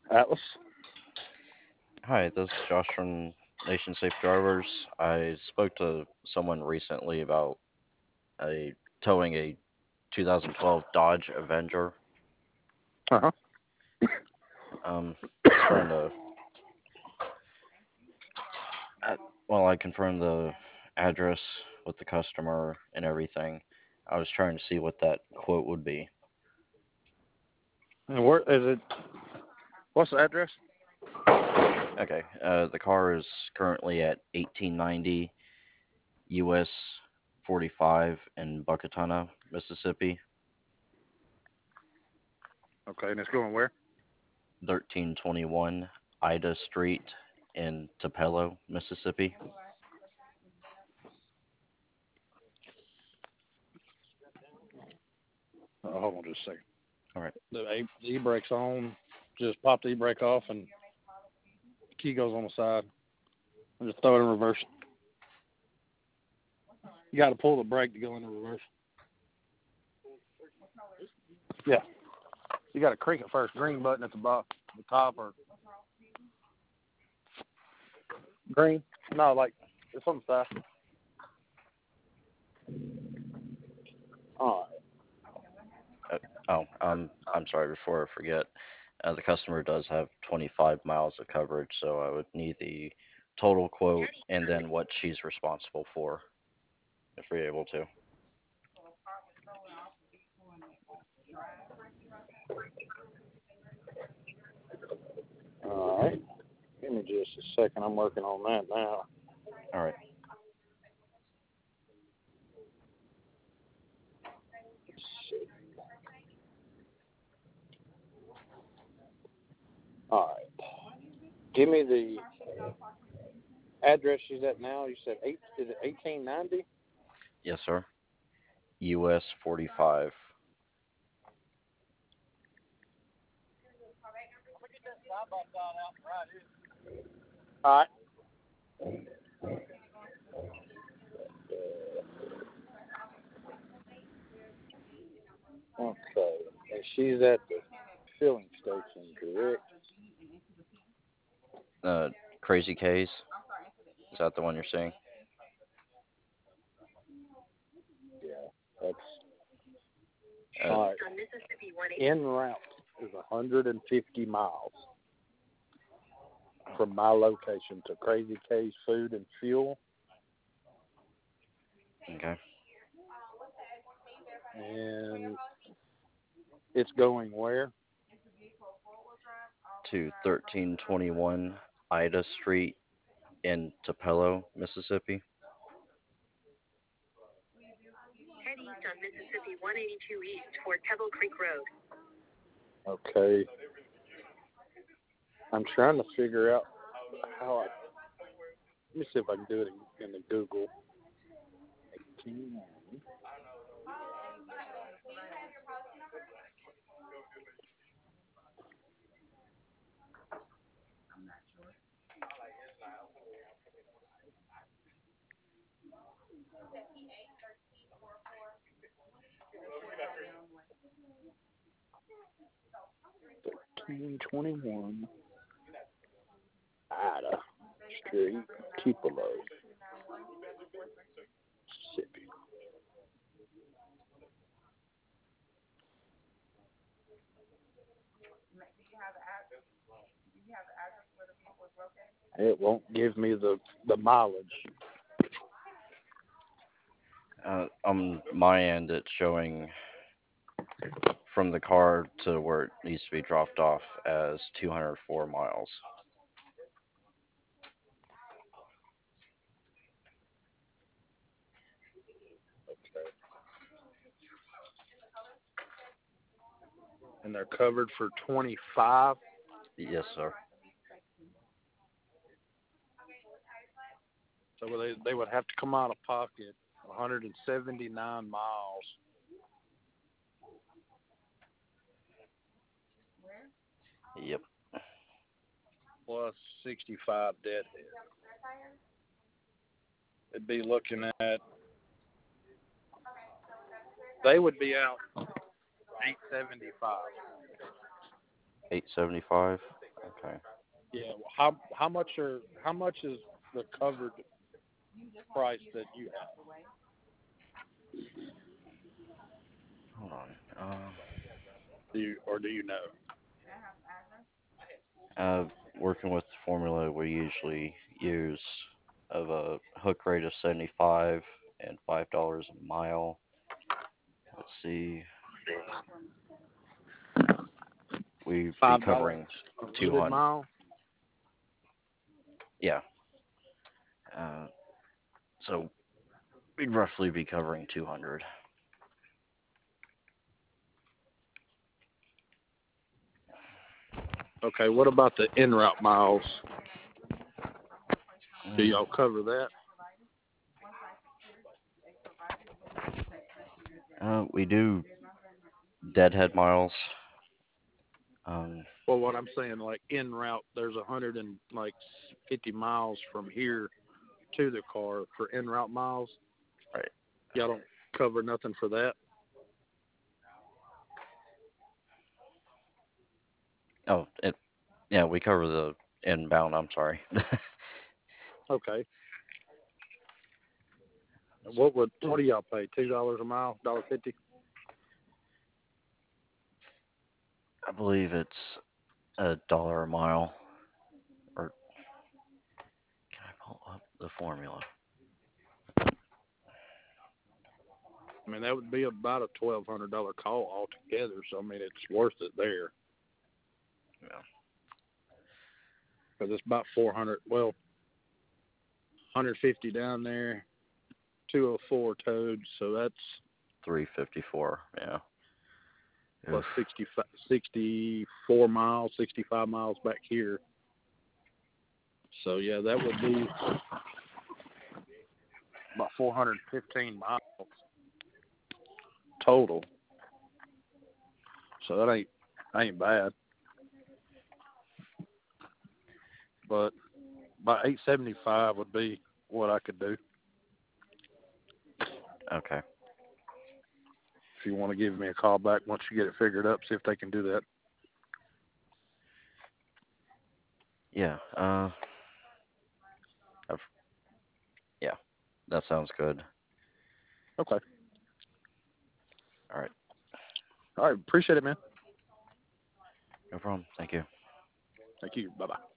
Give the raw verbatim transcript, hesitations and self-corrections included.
Atlas. Hi, this is Josh from Nation Safe Drivers. I spoke to someone recently about a towing a two thousand twelve Dodge Avenger. Uh-huh. Um, I was trying to, uh, well, I confirmed the address with the customer and everything. I was trying to see what that quote would be. And where is it? What's the address? Okay, uh, the car is currently at eighteen ninety U S forty-five in Buckatona, Mississippi. Okay, and it's going where? thirteen twenty-one Ida Street in Tupelo, Mississippi. Oh, hold on just a second. All right. The, A- the e-brake's on. Just pop the e-brake off and the key goes on the side. And just throw it in reverse. You got to pull the brake to go into reverse. Yeah. You got to crank it first. Green button at the bottom, the top, or green. No, like it's on the side. All Uh, oh, um, I'm sorry. Before I forget, uh, the customer does have twenty-five miles of coverage, so I would need the total quote and then what she's responsible for, if we're able to. right. All right. Give me just a second. I'm working on that now. All right. Let's see. All right. Give me the address she's at now. You said eight. Is it eighteen ninety? Yes, sir. U S forty-five. All right. Okay. And she's at the filling station, correct? Uh, Crazy K's. Is that the one you're saying? Yeah. That's Uh, all right. En route is one hundred fifty miles from my location to Crazy K's Food and Fuel, okay. and it's going where? To thirteen twenty-one Ida Street in Tupelo, Mississippi. Head east on Mississippi one eighty-two East toward Pebble Creek Road. Okay. I'm trying to figure out how I. Let me see if I can do it in, in the Google. thirteen twenty-one Ida Street, Tupelo, Mississippi. It won't give me the the mileage. Uh, on my end, it's showing from the car to where it needs to be dropped off as two hundred four miles. Okay. And they're covered for twenty-five. Yes, sir. So they they would have to come out of pocket one hundred seventy-nine miles. Yep. Plus sixty-five deadhead. They'd be looking at. They would be out eight seventy-five. eight seventy-five. Okay. Yeah. Well, how how much are how much is the covered price that you have? Hold on. Um, Do you or do you know? uh, working with the formula we usually use of a hook rate of seventy-five and five dollars a mile. Let's see. We'd be Five covering dollars a two loaded hundred. mile. Yeah. Uh, so we'd roughly be covering two hundred. Okay. What about the en route miles? Do Mm, y'all cover that? Uh, we do deadhead miles. Um, Well, what I'm saying, like en route, there's a hundred and like fifty miles from here to the car for en route miles. right. Y'all don't cover nothing for that. Oh, it. Yeah, we cover the inbound. I'm sorry. Okay. What would what do y'all pay? Two dollars a mile, dollar fifty. I believe it's a dollar a mile. Or can I pull up the formula? I mean, that would be about a twelve hundred dollar call altogether. So I mean, it's worth it there Yeah. because it's about four hundred. Well, one hundred fifty down there, two oh four towed. So that's Three fifty-four. Yeah. plus Oof. sixty, sixty-four miles, sixty-five miles back here. So yeah, that would be about four hundred fifteen miles total. So that ain't ain't bad. But about eight seventy five would be what I could do. Okay. If you want to give me a call back once you get it figured up, see if they can do that. Yeah. Uh. I've, yeah. That sounds good. Okay. All right. All right. Appreciate it, man. No problem. Thank you. Thank you. Bye bye.